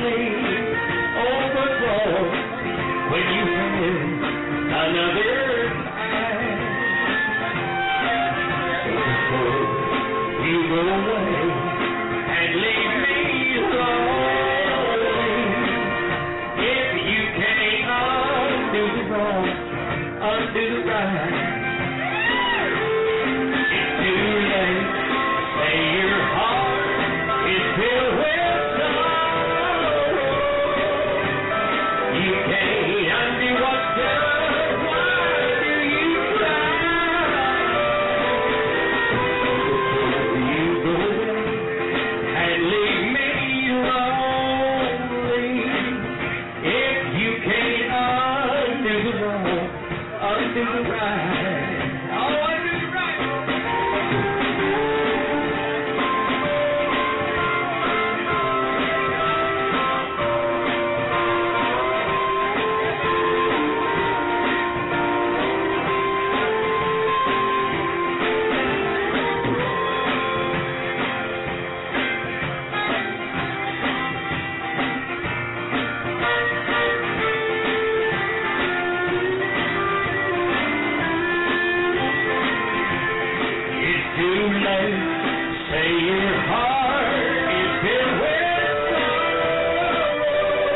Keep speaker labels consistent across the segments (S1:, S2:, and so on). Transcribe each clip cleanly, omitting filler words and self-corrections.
S1: overflow when you have another time. Before you go away and leave me lonely, if you can't undo the wrong, undo the right, it's too late. Say your heart is filled with sorrow. You can't undo what's done. Why do you cry? You go away and leave me lonely. If you can't undo the wrong, undo the right. Oh, undo the right. Too late. Say your heart is filled with sorrow.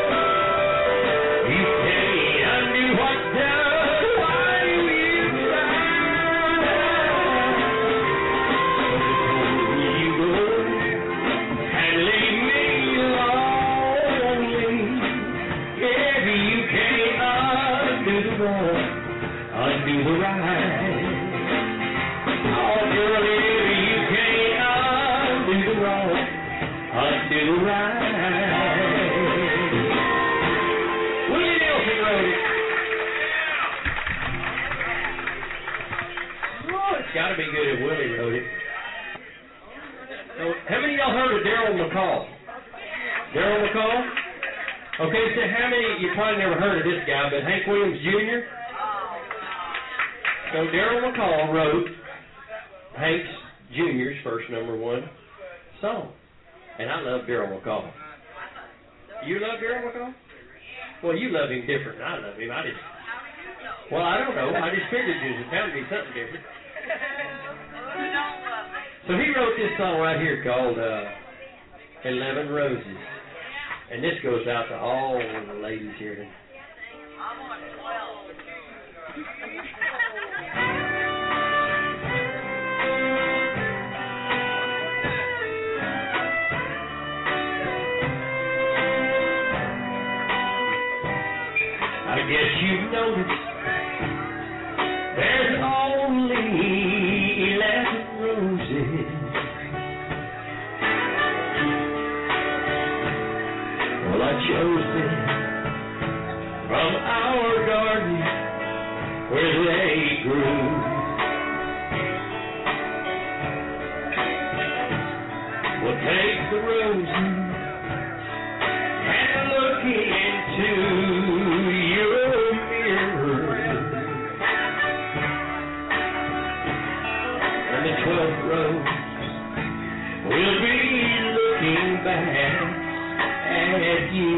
S1: You can't undo what's done. Why do you cry? You go and leave me lonely. If you can't undo the wrong, undo the right. Oh, girl, if you can't undo the wrong, undo the right. Willie Nelson wrote it. Oh, it's got to be good if Willie wrote it. So, how many of y'all heard of Daryl McCall? Daryl McCall? Okay, so how many, you probably never heard of this guy, but Hank Williams Jr.? So Daryl McCall wrote Hank Jr.'s first #1 song. And I love Daryl McCall. You love Daryl McCall? Well, you love him different than I love him. Well, I don't know. I just figured you was telling me something different. So he wrote this song right here called 11 Roses. And this goes out to all the ladies here today. I'm on 12. I guess you've noticed there's only 11 roses. Well, I chose them from our garden where they grew. We'll take the roses and look into your mirror, and the 12th rose will be looking back at you.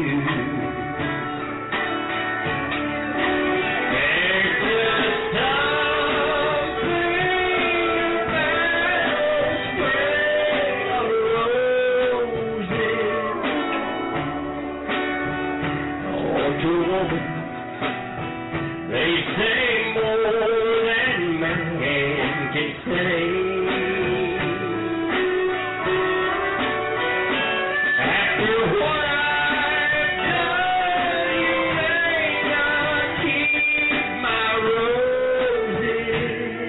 S1: There's just something about a spray of roses. To a woman, they say more than man can say. After what I've done, you may not keep my roses.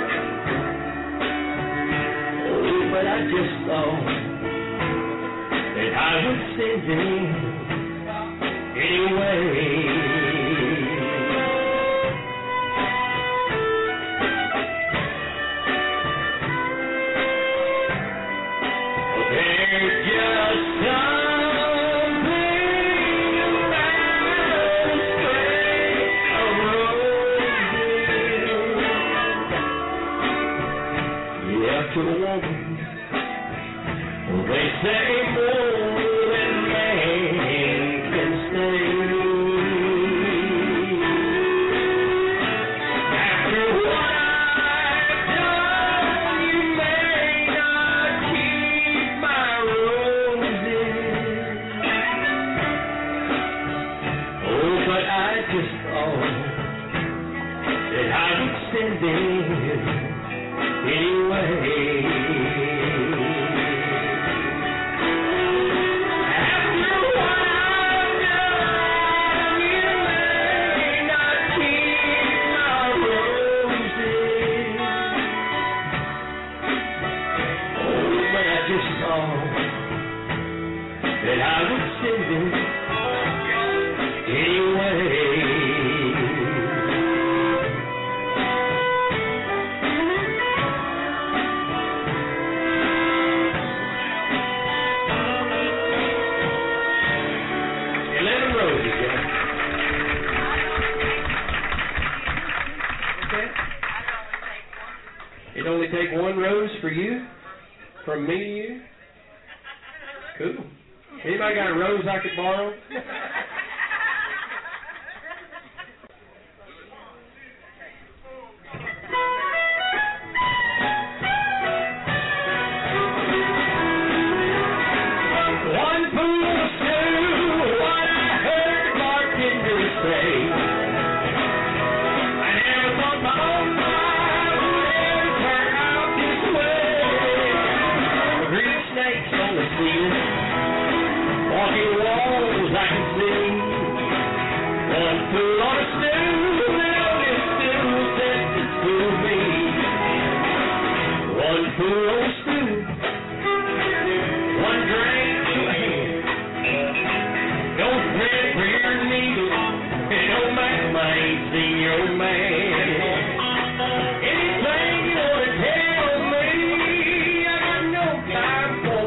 S1: Oh, but I just thought that I would send them anyway. There's just something about a spray of roses. Yeah, to a woman, they say more than man sending anyway. After what I've done, you may not keep my roses. Oh, but I just saw that I would send them anyway. It only take one rose for you, from me to you. Cool. Anybody got a rose I could borrow? One fool stew, what I heard the bartender say. I never thought my own life would ever turn out this way. Green snakes on the ceiling, walking walls I can see. One fool on a stool, and on this stool says it's for me. One fool on a stool, one drink to a hand. No thread for your needle, and no map, I ain't seen your man. Anything you want to tell me, I got no time for.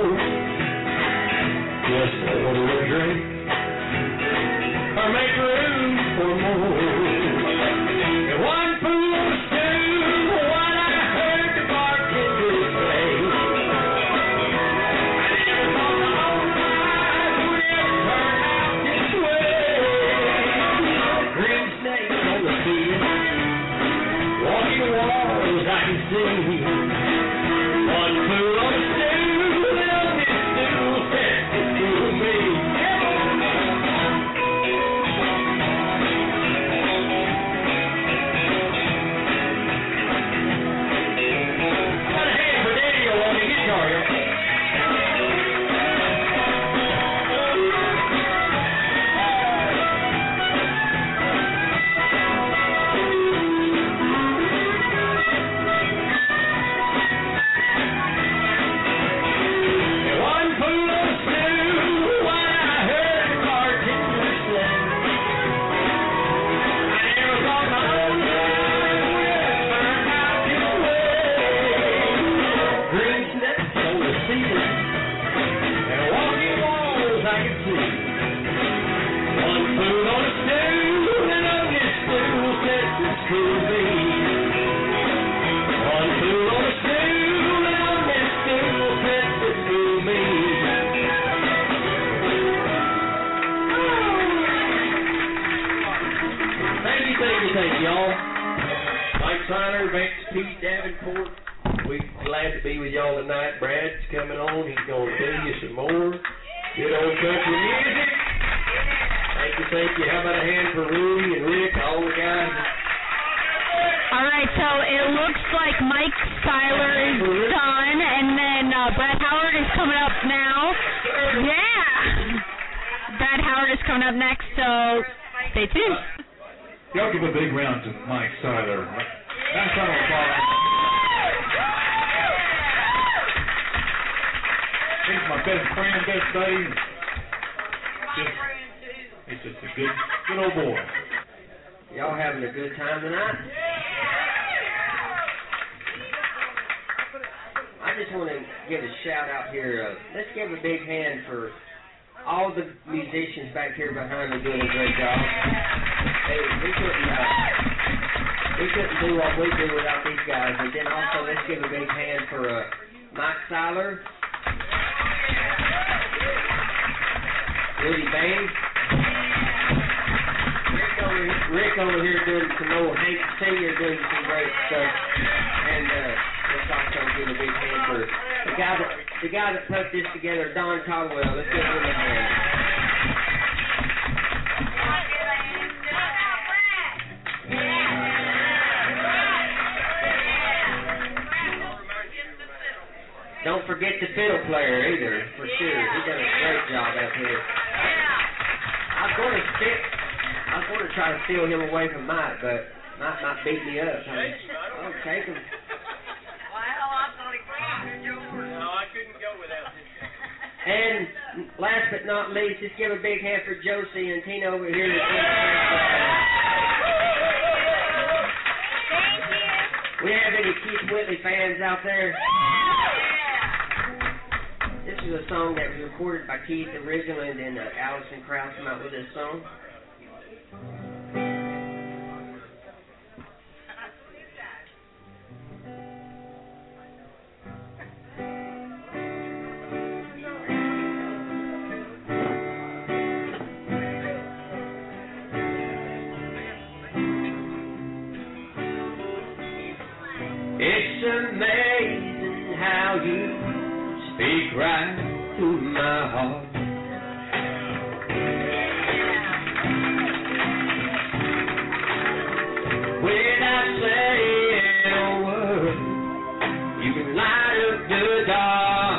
S1: Just order a drink, or make room for more. And one fool on a stool, what I heard the bartender say. I never thought my own life would ever turn out this way. Green snakes on the ceiling, walking walls I can see. One fool on a stool, and on this stool says it's for me. Got a hand for Daniel on the guitar here. One fool on a stool, what I heard the bartender say. I never thought my own life would ever turn out this way. Green snakes on the ceiling, and walking walls I can see. One fool on a stool, and on this stool says it's for me. One fool on a stool, and on this stool says it's for me. Thank you, y'all. Mike Siner, Vance Pete Davenport. We're glad to be with y'all tonight. Brad's coming on. He's going to do you some more good old country music. Thank you. How about a hand for Rudy and Rick, all the guys?
S2: All right, so it looks like Mike Seiler is done, and then Brad Howard is coming up now. Yeah! Brad Howard is coming up next, so stay tuned.
S3: Y'all give a big round to Mike Seiler. That's round of applause. He's my best friend, best buddy. He's just a good old boy.
S1: Y'all having a good time tonight? I just want to give a shout out here. Let's give a big hand for all the musicians back here behind me doing a great job. Hey, we couldn't do what we do without these guys. And then also let's give a big hand for Mike Seiler, Rudy Bain, Rick over here doing some old Hank Senior doing some great stuff. And let's also give a big hand for the guy that put this together, Don Caldwell. Let's give him a hand. forget the fiddle player either, for sure. He done a great job out there. I was going to try to steal him away from Mike, but Mike might beat me up. I'll take him.
S4: No, I couldn't go without him.
S1: And last but not least, just give a big hand for Josie and Tina over here.
S2: Thank you.
S1: We have any Keith Whitley fans out there? This is a song that was recorded by Keith originally, and then Allison Krauss came out with this song. It's amazing how you speak right to my heart. Without saying a word, you can light up the dark.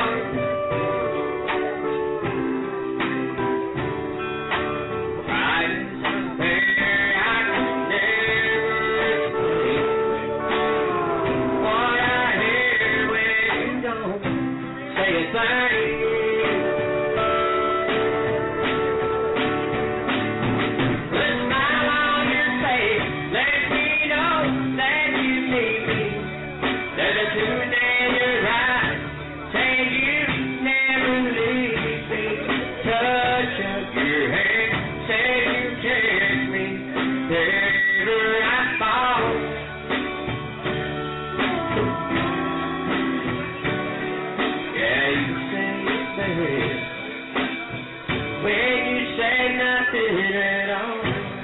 S1: Right as a bear, I can never explain what I hear when you don't say a thing. The smile on your face lets me know that you need me. There's a tune in your eyes saying you never leave me. Touch of your hand says you kiss me. Wherever I fall. Yeah, you say it best when you say nothing at all.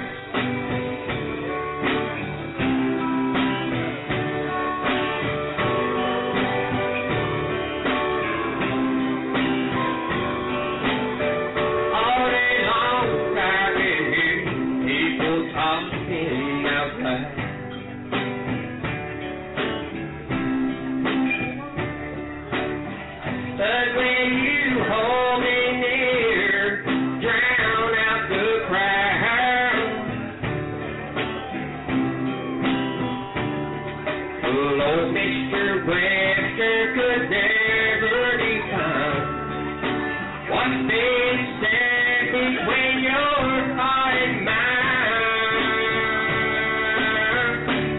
S1: All day long I can hear people talking out loud. But when you hold me near, drown out the crowd. Oh, Mr. Webster could never define what's been said between your heart and mine.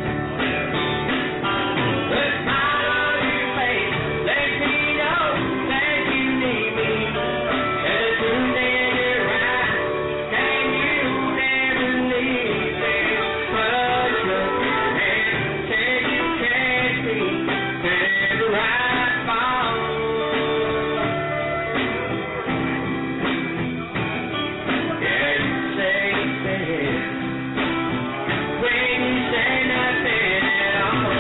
S1: The smile on your face lets me know that you need me. There's a truth in your eyes, and you never leave me. Touch of your hand says you catch me wherever I fall. Yeah, you say it best when you say nothing at all.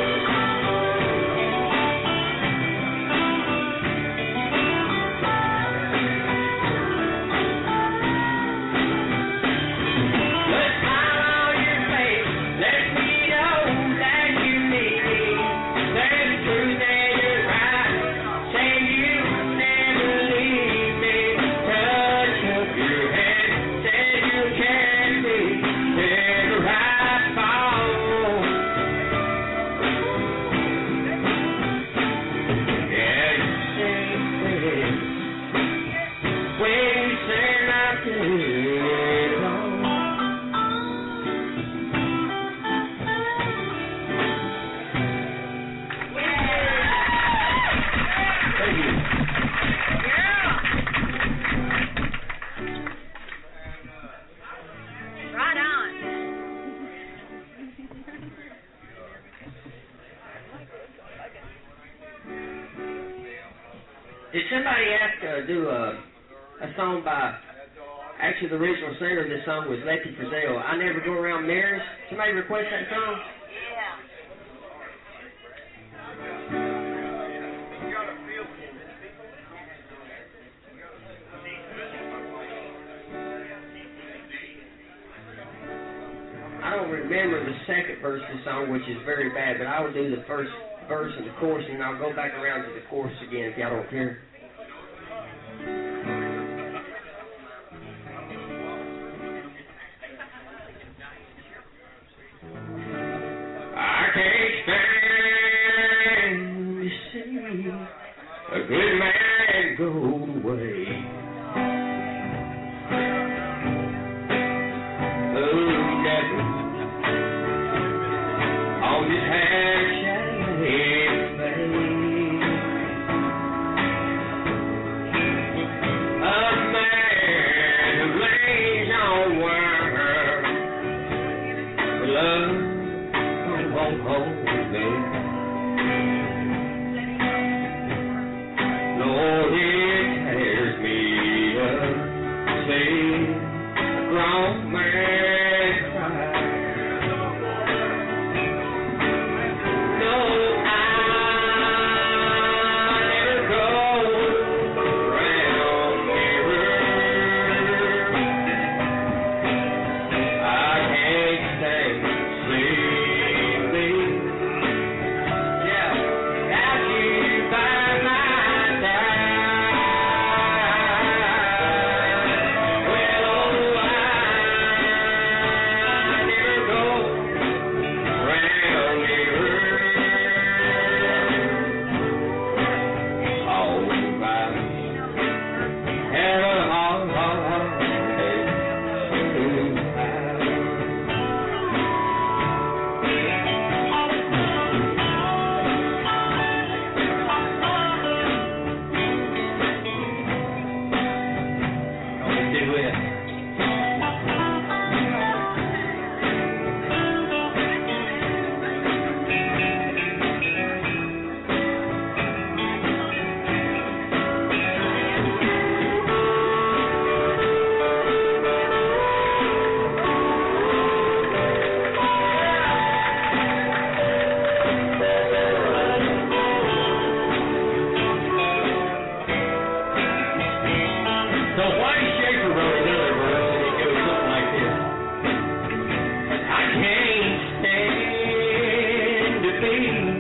S1: The smile on your face lets me know that you need me. There's a truth in your eyes saying you never leave me. Touch of your hand says you catch me wherever I fall. Yeah, you say it best when you say nothing at all. Thank you.
S2: Right on.
S1: Did somebody ask to do a song by, actually the original singer of this song was Lefty Frizzell, I Never Go Around Mirrors? Somebody request that song? I don't remember the second verse of the song, which is very bad, but I will do the first verse and the chorus, and I'll go back around to the chorus again if y'all don't care. I can't stand to see a good man go away. Oh, never on this half-shaded face. A man who lays on word love won't hold me. Lord, it tears me up, see a grown man cry. No, I never go round mirror. I can't stand sleeping. Yeah, without you by my side. Well, oh, I never go round mirror. All by have a hard day to do it. So Whitey Schaefer wrote another verse, and it goes something like this. I can't stand to be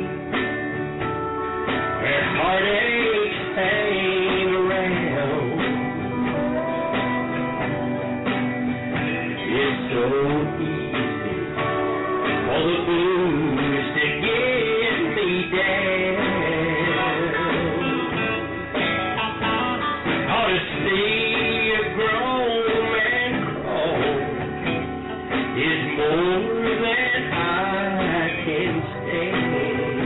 S1: where heartaches hang around. It's so easy for the blues to get me down. Ought to see a grown man crawl is more than I can stand.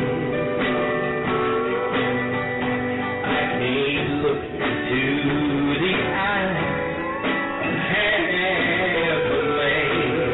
S1: I can't look into the eye of half a man.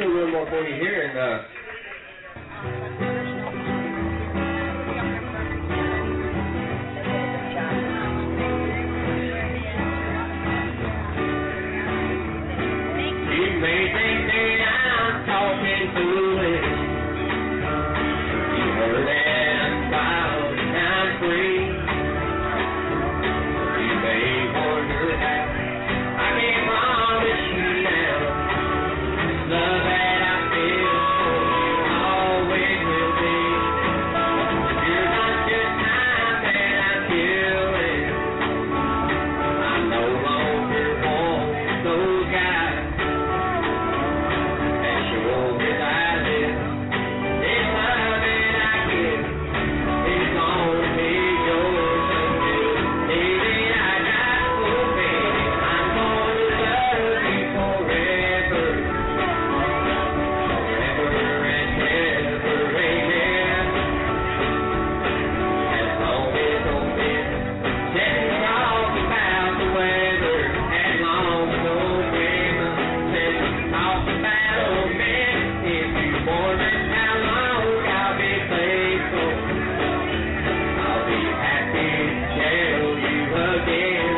S1: do one more for you here, and you may think that I'm talking foolish. You heard that wild and I'm free. You may wonder how I can promise you now. Love that I feel for you always will be. You're not just time that I'm killing. I no longer want those guys. As sure as I live, this love that I give is gonna be yours until the day I die. Oh baby, I'm gonna love you forever, forever and ever, amen. As long as old men sitting talk about the weather, as long as old women sitting talk about old men, if you wonder how long I'll be faithful, I'll be happy to tell you again.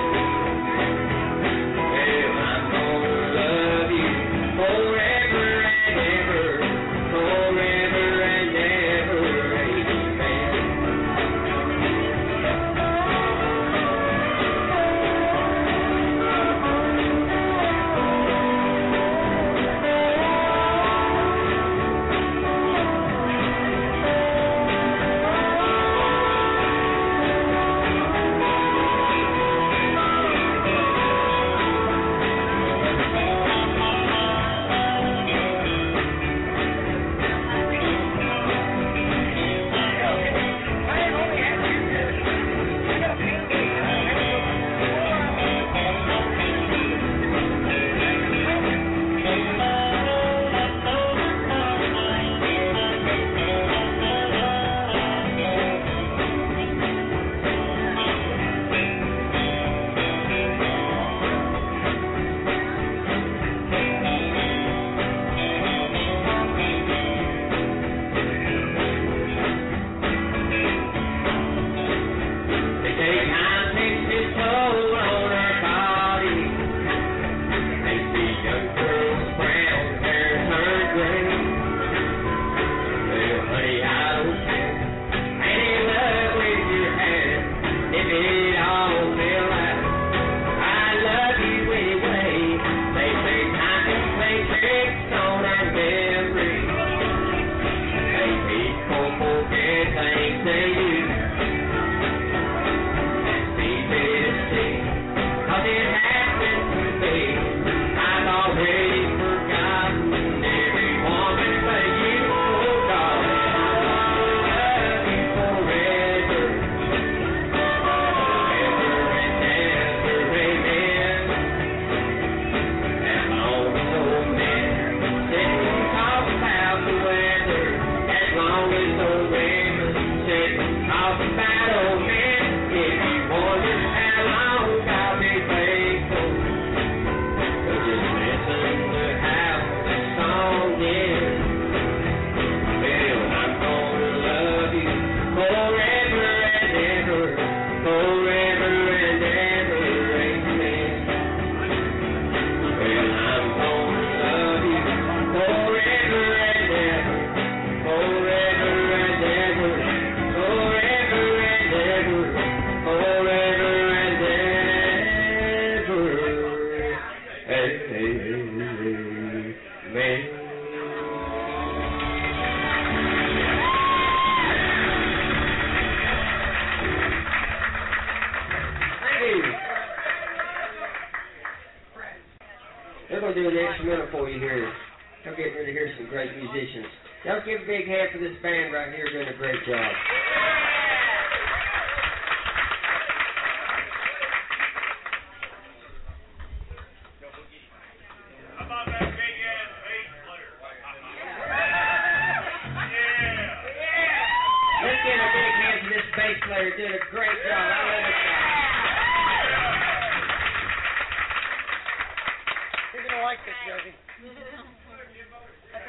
S1: Well, I'm gonna love you forever and ever, forever and ever, amen. They say time takes its toll on our body. They see young girls brown hair turn gray. Well, honey, I don't care. Ain't in love with your hair. If it all fell out, I love you anyway. They say time can play tricks on our memory. They people forget things they used. Cause it happened to me. I've already forgotten every woman but you, oh darling. I'm gonna love you forever, forever and ever, amen. As long as old men sit and talk about the weather, as long as old women sit and talk about old men, if you wonder how long I'll be faithful, so just listen to how this song is. Well, I'm gonna love you forever and ever, forever and ever, amen. Well, I'm gonna love you forever and ever, forever and ever, forever and ever, forever and ever, amen. Hey, we're going to do an instrumental for you here. Y'all get ready to hear some great musicians. Y'all give a big hand for this band right here doing a great job.
S4: How about that big ass bass player?
S1: Let's give a big hand for this bass player doing a great job. I love this guy.
S4: You're gonna like this, Josie.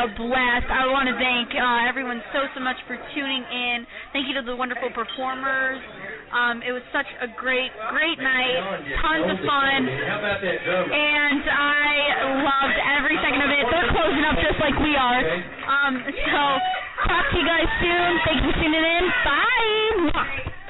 S2: a blast. I want to thank everyone so much for tuning in. Thank you to the wonderful performers. It was such a great night. Tons of fun.
S1: How about that drummer?
S2: And I loved every second of it. They're closing up just like we are. So talk to you guys soon. Thank you for tuning in. Bye.